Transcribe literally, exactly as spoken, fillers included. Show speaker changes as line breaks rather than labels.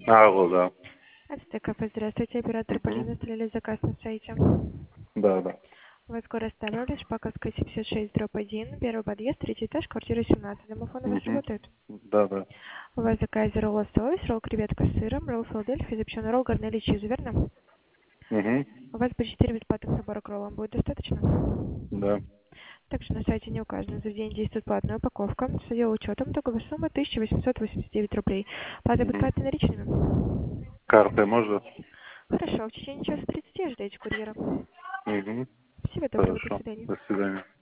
Алло, да.
Это ТКП, здравствуйте, оператор
Мгм.
Полина, оставляли заказ на сайте.
Да, да.
У вас скоро оставили, Шпаковская, семьдесят шесть, дробь один, первый подъезд, третий этаж, квартира семнадцать. Домофон у вас
Мгм.
работает?
Да, да.
У вас заказе ролл лосось, ролл креветка с сыром, ролл Филадельфия, запеченный ролл, гарнели чиз, верно?
Угу.
У вас по четыре бесплатных набора к роллам будет достаточно?
Да.
Также на сайте не указано, за день действует платная упаковка. С ее учетом итоговая сумма тысяча восемьсот восемьдесят девять рублей. Плата будет
Угу.
картой наличными?
Карты можно?
Хорошо, в течение часа тридцати ожидайте курьера.
Угу.
Всего доброго, до
Хорошо.
свидания.
До свидания.